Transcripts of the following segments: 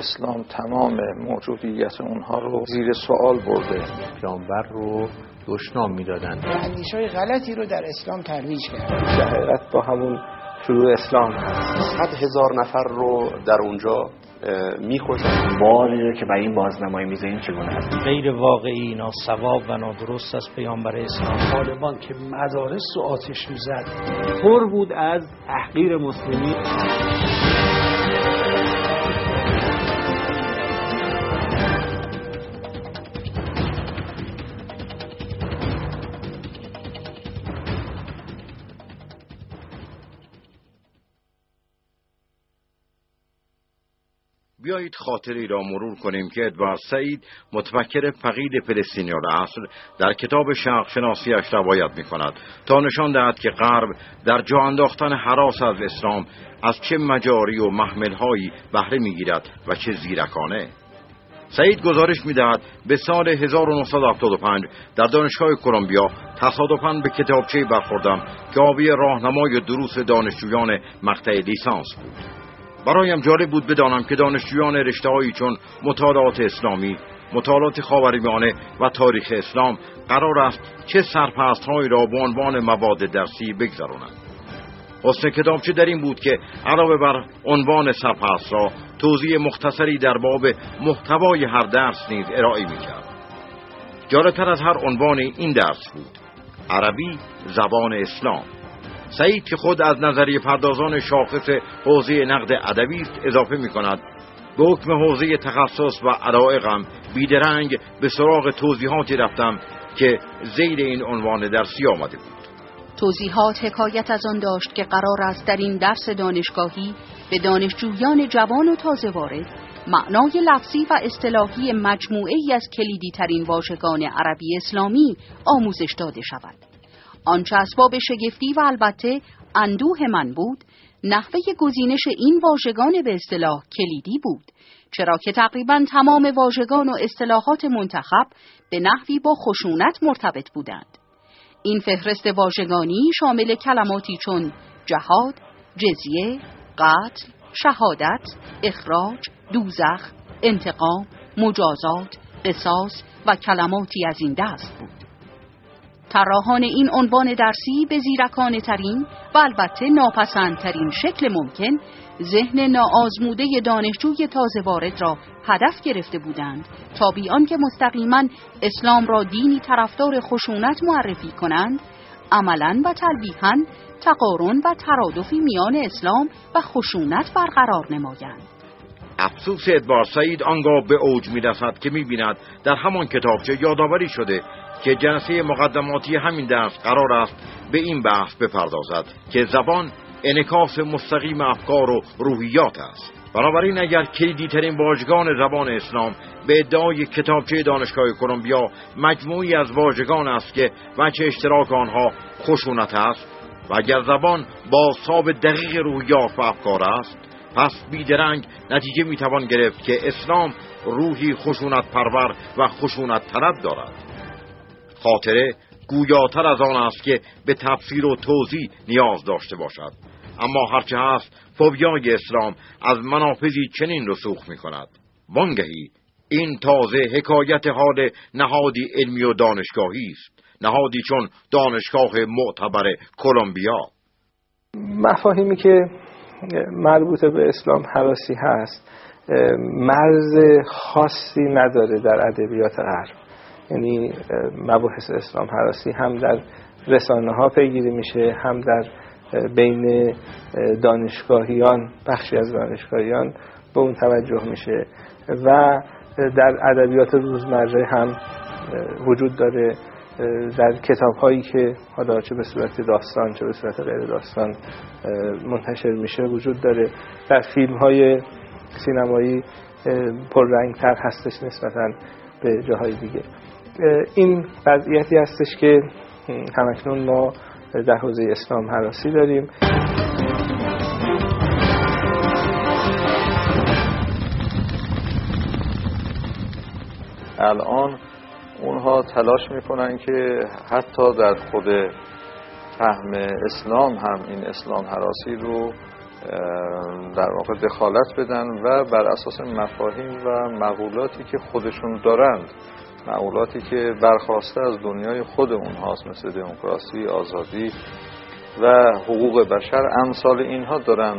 اسلام تمام موجودیت اونها رو زیر سوال برده. پیامبر رو دشنام میدادن. اندیشه‌های غلطی رو در اسلام ترویج کرد. شهادت با همون شروع اسلام هست. 100,000 نفر رو در اونجا می‌کشن. باری رو که برای این بازنمایی می‌ذاریم چگونه است؟ غیر واقعی، ناصواب و نادرست از پیامبر اسلام. طالبان که مدارس رو آتش می‌زد پر بود از تحقیر مسلمین. بیایید خاطری را مرور کنیم که ادوارد سعید متفکر فقید فلسطینی العصر در کتاب شرق شناسی‌اش روایت می‌کند تا نشان دهد که غرب در جا انداختن هراس از اسلام از چه مجاری و محمل‌هایی بهره می‌گیرد و چه زیرکانه. سعید گزارش می‌دهد به سال 1975 در دانشگاه کلمبیا تصادفاً به کتابچه‌ای برخوردم که حاوی راهنمای دروس دانشجویان مقطع لیسانس بود. برایم جالب بود بدانم که دانشجویان رشته‌هایی چون مطالعات اسلامی، مطالعات خاورمیانه و تاریخ اسلام قرار است چه سرپرست‌هایی را به عنوان مواد درسی بگذرانند. حسن کتابچه در این بود که علاوه بر عنوان سرپرست را توضیح مختصری در باب محتوای هر درس نیز ارائه می‌کرد. جالب‌تر از هر عنوان این درس بود: عربی زبان اسلام. سعید که خود از نظریه پردازان شاخص حوزه نقد ادبی است اضافه می‌کند به حکم حوزه تخصص و علایقم بیدرنگ به سراغ توضیحاتی رفتم که زیر این عنوان درسی آمده بود. توضیحات حکایت از آن داشت که قرار است در این درس دانشگاهی به دانشجویان جوان و تازه وارد معنای لفظی و اصطلاحی مجموعه‌ای از کلیدی ترین واژگان عربی اسلامی آموزش داده شود. آنچه اسباب شگفتی و البته اندوه من بود، نحوه گزینش این واژگان به اصطلاح کلیدی بود، چرا که تقریباً تمام واژگان و اصطلاحات منتخب به نحوی با خشونت مرتبط بودند. این فهرست واژگانی شامل کلماتی چون جهاد، جزیه، قتل، شهادت، اخراج، دوزخ، انتقام، مجازات، قصاص و کلماتی از این دست بود. طراحان این عنوان درسی به زیرکانه ترین و البته ناپسندترین شکل ممکن ذهن ناآزموده دانشجوی تازه وارد را هدف گرفته بودند تا بی آنکه مستقیما اسلام را دینی طرفدار خشونت معرفی کنند، عملاً و تلویحاً تقارن و ترادفی میان اسلام و خشونت برقرار نمایند. افسوس ادوارد سعید آنگاه به اوج می‌رسد که می‌بیند در همان کتابچه یادآوری شده که جلسه مقدماتی همین درس قرار است به این بحث بپردازد که زبان انعکاس مستقیم افکار و روحیات است. بنابراین اگر کلیدی ترین واژگان زبان اسلام به ادعای کتابچه دانشگاه کلمبیا مجموعی از واژگان است که وجه اشتراک آنها خشونت است و اگر زبان بازتاب دقیق روحیات و افکار است، پس بیدرنگ نتیجه میتوان گرفت که اسلام روحی خشونت پرور و خشونت طلب دارد. خاطره گویاتر از آن است که به تفسیر و توضیح نیاز داشته باشد، اما هرچه هست فوبیای اسلام از منافذی چنین رسوخ می کند. وانگهی این تازه حکایت حال نهادی علمی و دانشگاهی است، نهادی چون دانشگاه معتبر کلمبیا. مفاهیمی که مربوط به اسلام هراسی هست مرز خاصی نداره در ادبیات غرب. یعنی مباحث اسلام هراسی هم در رسانه ها پیگیری میشه، هم در بین دانشگاهیان، بخشی از دانشگاهیان به اون توجه میشه و در ادبیات روزمره هم وجود داره. در کتاب هایی که حالا چه به صورت داستان چه به صورت غیر داستان منتشر میشه وجود داره. در فیلم های سینمایی پررنگتر هستش نسبتاً به جاهای دیگه. این وضعیتی هستش که همکنون ما در حوزه اسلام هراسی داریم. الان اونها تلاش میکنن که حتی در خود فهم اسلام هم این اسلام هراسی رو در واقع دخالت بدن و بر اساس مفاهیم و مقولاتی که خودشون دارند، مقولاتی که برخواسته از دنیای خود اونهاست، مثل دموکراسی، آزادی و حقوق بشر، امثال اینها دارن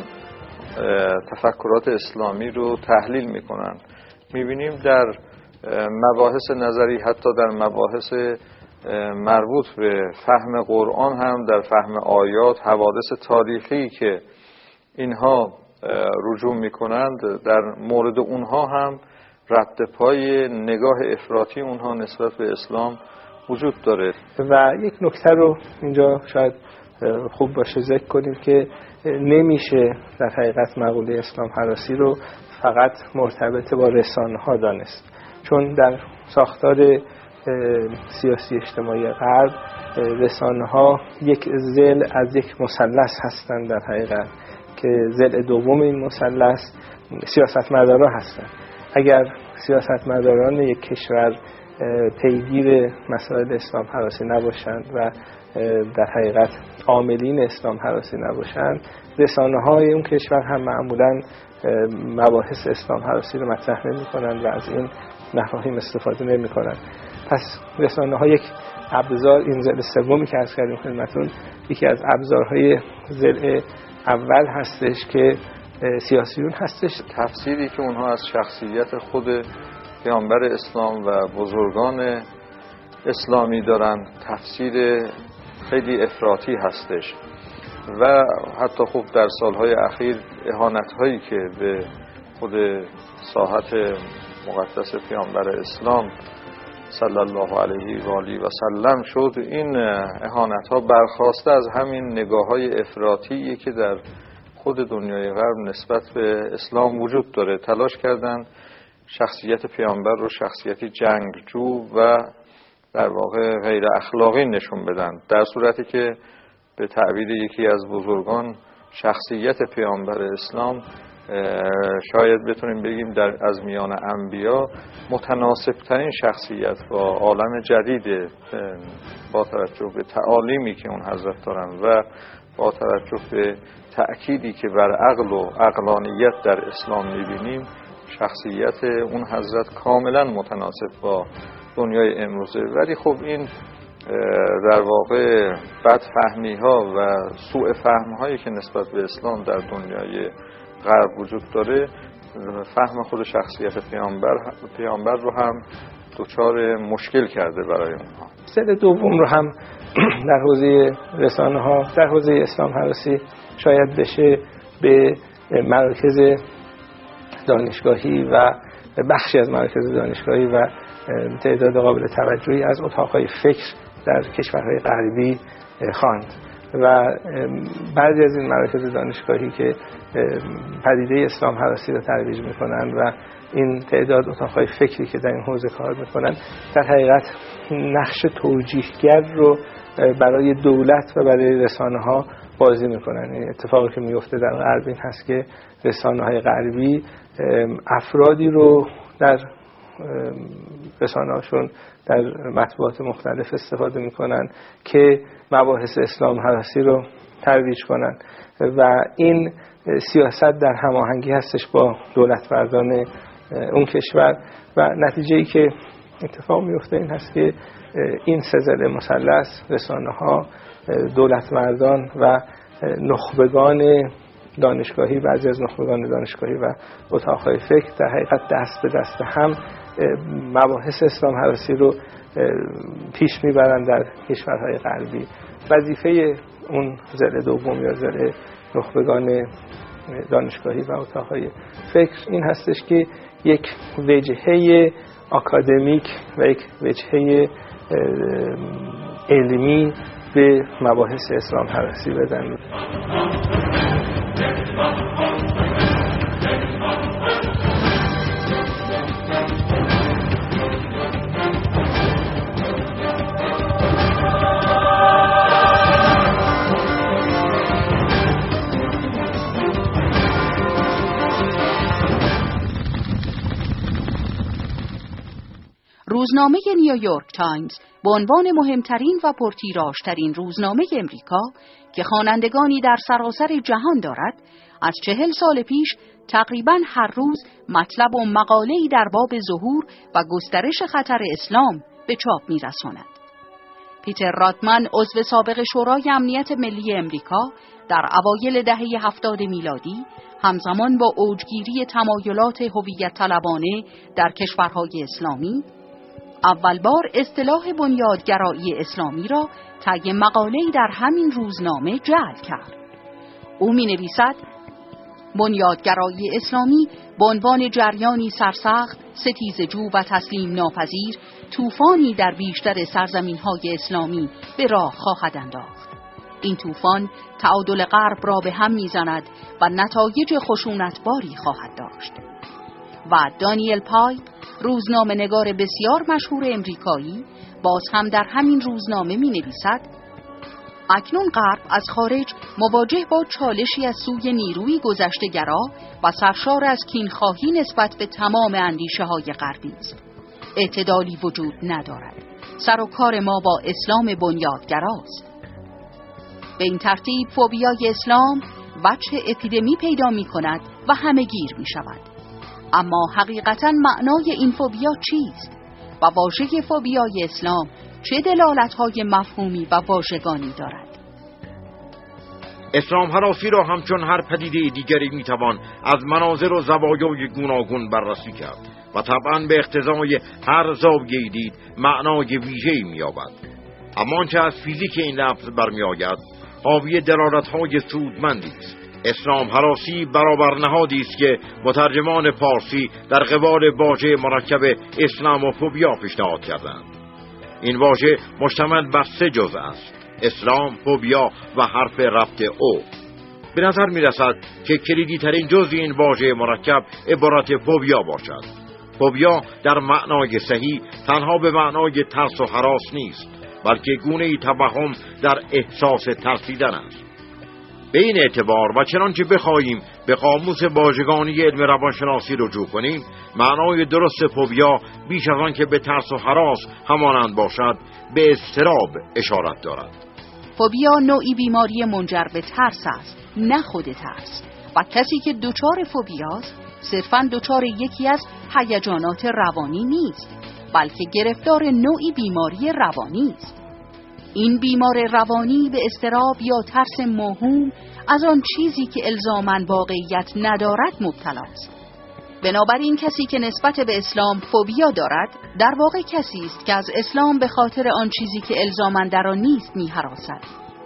تفکرات اسلامی رو تحلیل میکنن. میبینیم در مباحث نظری، حتی در مباحث مربوط به فهم قرآن هم، در فهم آیات، حوادث تاریخی که اینها رجوع میکنند، در مورد اونها هم رد پای نگاه افراطی اونها نسبت به اسلام وجود داره. و یک نکته رو اینجا شاید خوب باشه ذکر کنیم که نمیشه در حقیقت مقوله اسلام هراسی رو فقط مرتبط با رسانه ها دانست، چون در ساختار سیاسی اجتماعی غرب رسانه ها یک ضلع از یک مثلث هستند در حقیقت، که ضلع دوم این مثلث سیاستمدارا هستند. اگر سیاستمداران یک کشور پیگیر مسائل اسلام هراسی نباشند و در حقیقت عاملین اسلام هراسی نباشند، رسانه های اون کشور هم معمولاً مباحث اسلام هراسی رو مطرح نمی کنند و از این مفاهیم استفاده نمی کنند. پس رسانه ها یک ابزار، این ضلع سومی که عرض کردیم خدمتتون، یکی از ابزارهای ضلع اول هستش که سیاسیون هستش. تفسیری که اونها از شخصیت خود پیامبر اسلام و بزرگان اسلامی دارن تفسیر خیلی افراطی هستش و حتی خوب در سالهای اخیر اهانت‌هایی که به خود ساحت مقدس پیامبر اسلام صلی الله علیه و آله و سلم شد، این اهانت‌ها برخواسته از همین نگاه‌های افراطی که در خود دنیای غرب نسبت به اسلام وجود داره. تلاش کردن شخصیت پیامبر رو شخصیتی جنگجو و در واقع غیر اخلاقی نشون بدن، در صورتی که به تعبیر یکی از بزرگان شخصیت پیامبر اسلام شاید بتونیم بگیم از میان انبیا متناسب ترین شخصیت با عالم جدید، با توجه به تعالیمی که اون حضرت دارن و با توجه به تأکیدی که بر عقل و عقلانیت در اسلام میبینیم، شخصیت اون حضرت کاملا متناسب با دنیای امروزه. ولی خب این در واقع بدفهمی ها و سوء فهم هایی که نسبت به اسلام در دنیای غرب وجود داره، فهم خود شخصیت پیامبر رو هم دچار مشکل کرده برای اونها. ضلع دوم رو هم در حوزه رسانه ها، در حوزه اسلام هراسی شاید بشه به مراکز دانشگاهی و بخشی از مراکز دانشگاهی و تعداد قابل توجهی از اتاقهای فکر در کشورهای غربی خواند و بعضی از این مراکز دانشگاهی که پدیده اسلام هراسی رو ترویج میکنن و این تعداد اتاقهای فکری که در این حوزه کار میکنن، در حقیقت نقش توجیهگر رو برای دولت و برای رسانه ها بازی میکنن. این اتفاقی که میفته در غرب این هست که رسانه های غربی افرادی رو در رسانه هاشون در مطبوعات مختلف استفاده میکنن که مباحث اسلام هراسی رو ترویج کنن و این سیاست در هماهنگی هستش با دولت مردان اون کشور و نتیجه‌ای که اتفاق میفته این هست که این سه ضلع مثلث، رسانه ها، دولت مردان و نخبگان دانشگاهی، بعضی از نخبگان دانشگاهی و اتاقهای فکر در حقیقت دست به دست هم مباحث اسلام هراسی رو پیش میبرن در کشورهای غربی. وظیفه اون ضلع دوم یا ضلع نخبگان دانشگاهی و اتاقهای فکر این هستش که یک وجهه اکادمیک و یک وجهه علمی به مباحث اسلام هراسی بدن. روزنامه نیویورک تایمز به عنوان مهمترین و پرتیراژترین روزنامه امریکا که خوانندگانی در سراسر جهان دارد، از 40 سال پیش تقریباً هر روز مطلب و مقاله‌ای در باب ظهور و گسترش خطر اسلام به چاپ می‌رساند. پیتر راتمن، عضو سابق شورای امنیت ملی امریکا، در اوایل دهه 70 میلادی همزمان با اوجگیری تمایلات هویت طلبانه در کشورهای اسلامی، اول بار اصطلاح بنیادگرایی اسلامی را طی مقاله‌ای در همین روزنامه جعل کرد. او می‌نویسد: بنیادگرایی اسلامی به عنوان جریانی سرسخت، ستیزجو و تسلیم ناپذیر، طوفانی در بیشتر سرزمین‌های اسلامی به راه خواهد انداخت. این طوفان تعادل غرب را به هم می‌زند و نتایج خشونتباری خواهد داشت. و دانیل پایپ، روزنامه‌نگار بسیار مشهور امریکایی، باز هم در همین روزنامه می‌نویسد: اکنون غرب از خارج مواجه با چالشی از سوی نیروی گذشته‌گرا و سرشار از کینخواهی نسبت به تمام اندیشه‌های غربی است. اعتدالی وجود ندارد. سر و کار ما با اسلام بنیادگراست. به این ترتیب فوبیای اسلام وجه اپیدمی پیدا می‌کند و همه‌گیر می‌شود. اما حقیقتاً معنای این فوبیا چیست؟ و واژه فوبیای اسلام چه دلالت‌های مفهومی و واژگانی دارد؟ اسلام هراسی را همچون هر پدیده دیگری میتوان از مناظر و زوایای گوناگون بررسی کرد و طبعاً به اقتضای هر زاویه‌ای دید معنای ویژه‌ای می‌یابد. اما آنچه از فیزیک این لفظ برمی‌آید حاوی دلالت‌های سودمندی است. اسلام هراسی برابر نهادی است که مترجمان پارسی در قبال واژه مرکب اسلام و فوبیا پیشنهاد کردند. این واژه مشتمل بر 3 جزء است: اسلام، فوبیا و حرف ربط او. به نظر می رسد که کلیدی ترین جزء این واژه مرکب عبارت فوبیا باشد. فوبیا در معنای صحیح تنها به معنای ترس و هراس نیست، بلکه گونه‌ای توهم در احساس ترسیدن است. به این اعتبار و چنانچه بخواهیم به قاموس واژگانی علم روانشناسی رجوع کنیم، معنای درست فوبیا بیش از آن که به ترس و هراس همانند باشد، به اضطراب اشارت دارد. فوبیا نوعی بیماری منجر به ترس است، نه خود ترس. و کسی که دچار فوبیاست صرفاً دچار یکی از هیجانات روانی نیست، بلکه گرفتار نوعی بیماری روانی است. این بیمار روانی به اضطراب یا ترس موهوم از آن چیزی که الزاماً واقعیت ندارد مبتلاست. بنابراین کسی که نسبت به اسلام فوبیا دارد، در واقع کسی است که از اسلام به خاطر آن چیزی که الزاماً در آن نیست می‌هراسد.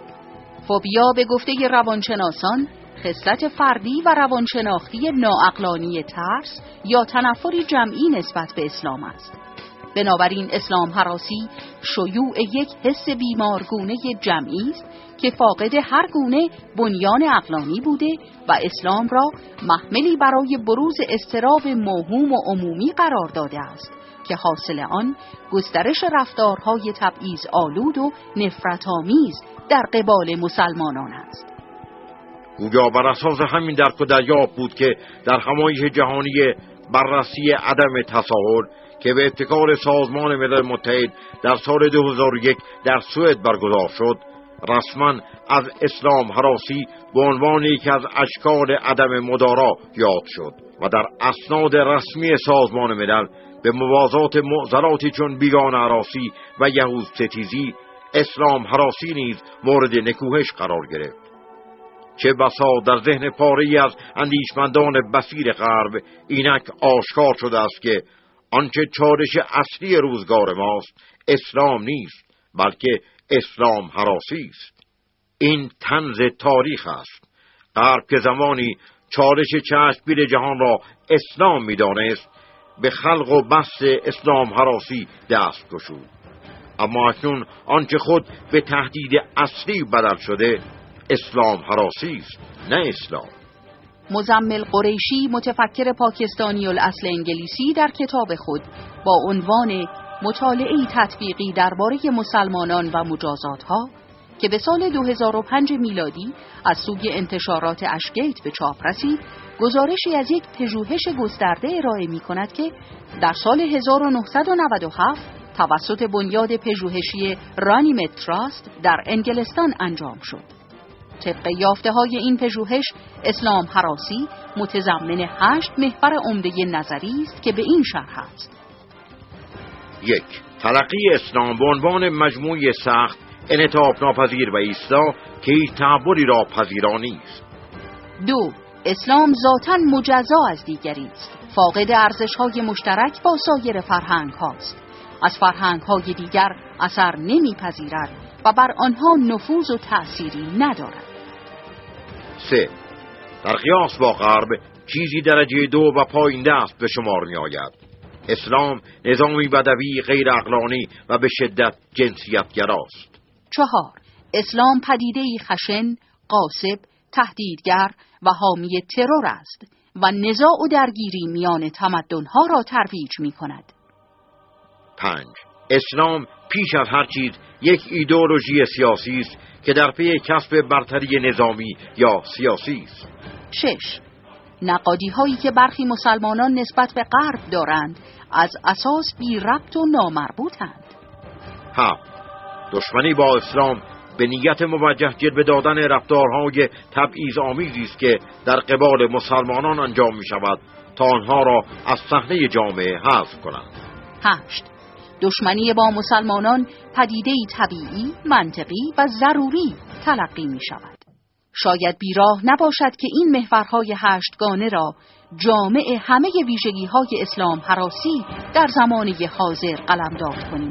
فوبیا به گفته روانشناسان خصلت فردی و روانشناختی ناعقلانی ترس یا تنفری جمعی نسبت به اسلام است. بنابراین اسلام هراسی شیوع یک حس بیمارگونه جمعی است که فاقد هر گونه بنیان عقلانی بوده و اسلام را محملی برای بروز اضطراب موهوم و عمومی قرار داده است که حاصل آن گسترش رفتارهای تبعیض آلود و نفرت‌آمیز در قبال مسلمانان است. گویا بر اساس همین درک و دریافت بود که در همایش جهانی بررسی عدم تساهل که به ابتکار سازمان ملل متحد در سال 2001 در سوئد برگزار شد، رسما از اسلام هراسی به عنوان یکی از اشکال عدم مدارا یاد شد و در اسناد رسمی سازمان ملل به موازات معضلاتی چون بیگانه هراسی و یهود ستیزی، اسلام هراسی نیز مورد نکوهش قرار گرفت. چه بسا در ذهن پاره‌ای از اندیشمندان بصیر غرب اینک آشکار شده است که آنچه چالش اصلی روزگار ماست اسلام نیست، بلکه اسلام هراسی است. این طنز تاریخ است. غرب که زمانی چالش چشمگیر جهان را اسلام می‌دانست، به خلق و بسط اسلام هراسی دست گشود. اما اکنون آنچه خود به تهدید اصلی بدل شده اسلام هراسی است، نه اسلام. مزمل قریشی، متفکر پاکستانی الاصل انگلیسی، در کتاب خود با عنوان مطالعه‌ای تطبیقی درباره مسلمانان و مجازات‌ها که به سال 2005 میلادی از سوی انتشارات اشگیت به چاپ رسید، گزارشی از یک پژوهش گسترده ارائه می‌کند که در سال 1997 توسط بنیاد پژوهشی رانیمت تراست در انگلستان انجام شد. طبق یافته‌های این پژوهش، اسلام هراسی متضمن 8 محور عمده نظری است که به این شرح است: 1. تلقی اسلام به عنوان مجموعه سخت، انعطاف ناپذیر و ایستا که هیچ تعبری را پذیرا نیست. 2. اسلام ذاتاً مجزا از دیگری است، فاقد ارزش‌های مشترک با سایر فرهنگ هاست، از فرهنگ‌های دیگر اثر نمی‌پذیرد و بر آنها نفوذ و تأثیری ندارد. 3. در قیاس با غرب چیزی درجه 2 و پایین دست به شمار می آید. اسلام نظامی بدوی غیر عقلانی و به شدت جنسیت‌گراست. 4. اسلام پدیده‌ای خشن، غاصب، تهدیدگر و حامی ترور است و نزاع و درگیری میان تمدن‌ها را ترویج می‌کند. 5. اسلام پیش از هر چیز یک ایدئولوژی سیاسی است که در پی کسب برتری نظامی یا سیاسی است. 6. نقادی‌هایی که برخی مسلمانان نسبت به غرب دارند از اساس بی ربط و نامربوطند. 7. دشمنی با اسلام به نیت موجه جلوه دادن رفتارهای تبعیض‌آمیزی است که در قبال مسلمانان انجام می شود تا آنها را از صحنه جامعه حذف کنند. 8. دشمنی با مسلمانان پدیده‌ای طبیعی، منطقی و ضروری تلقی می شود. شاید بیراه نباشد که این محورهای 8 گانه را جامع همه ویژگی‌های اسلام هراسی در زمانه حاضر قلمداد کنیم.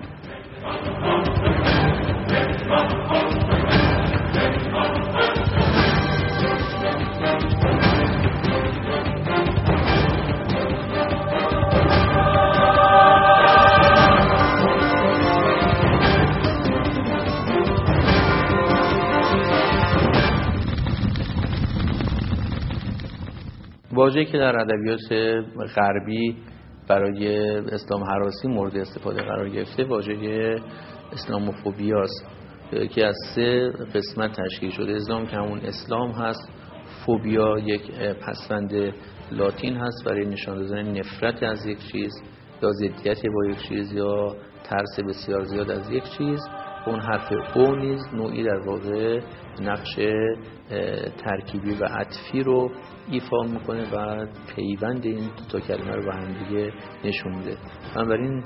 واژه‌ای که در ادبیات غربی برای اسلام هراسی مورد استفاده قرار گرفته واژه اسلاموفوبیا است که از 3 قسمت تشکیل شده. اسلام که همون اسلام هست، فوبیا یک پسوند لاتین هست برای نشان دادن نفرت از یک چیز یا ضدیت با یک چیز یا ترس بسیار زیاد از یک چیز. اون حرف او نیز نوعی در واقع نقش ترکیبی و عطفی رو ایفا میکنه و پیوند این دو کلمه رو به هم دیگه نشون میده. بنابراین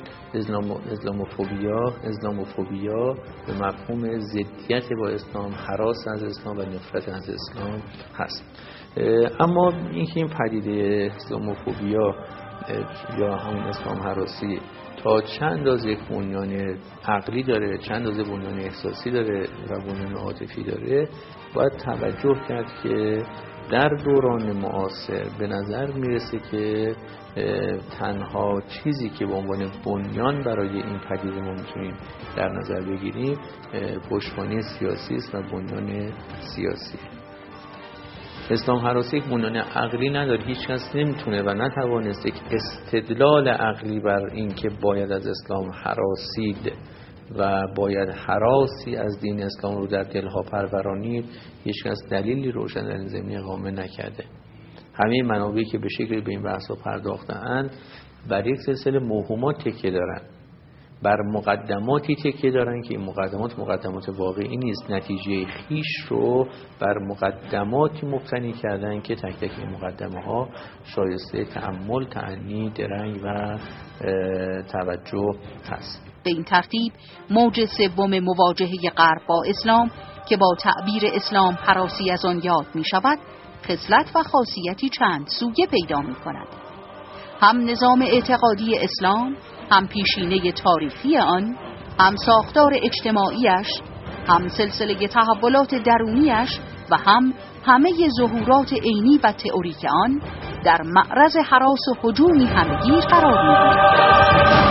اسلاموفوبیا به مفهوم ضدیت با اسلام، هراس از اسلام و نفرت از اسلام هست. اما اینکه این پدیده اسلاموفوبیا یا همون اسلام هراسی تا چند اندازه یک بنیان عقلی داره، چند اندازه بنیان احساسی داره و بنیان عاطفی داره، باید توجه کرد که در دوران معاصر به نظر میرسه که تنها چیزی که به عنوان بنیان برای این پدیده ما میتونیم در نظر بگیریم پشتوانه سیاسی است و بنیان سیاسی. اسلام هراسی یک بنیان عقلی نداره، هیچ کس نمیتونه و نتوانست یک استدلال عقلی بر این که باید از اسلام هراسید و باید هراسی از دین اسلام رو در دلها پرورانید، هیچ کس دلیلی روشن در این زمینه اقامه نکرده. همه منابعی که به شکلی به این بحثا پرداخته‌اند بر یک سلسله موهومات تکیه دارن، بر مقدماتی تکیه دارن که این مقدمات واقعی نیست، نتیجه خیش رو بر مقدماتی مبتنی کردن که تک تک این مقدمه ها شایسته تأمل، تأنی، درنگ و توجه هست. به این ترتیب موج سوم مواجهه غرب با اسلام که با تعبیر اسلام هراسی از آن یاد می شود، خصلت و خاصیتی چند سویه پیدا می کند. هم نظام اعتقادی اسلام، هم پیشینه تاریخی آن، هم ساختار اجتماعیش، هم سلسله تحولات درونیش و هم همه ظهورات عینی و تئوریک آن در معرض هراس و هجومی همگیر قرار می‌گیرد.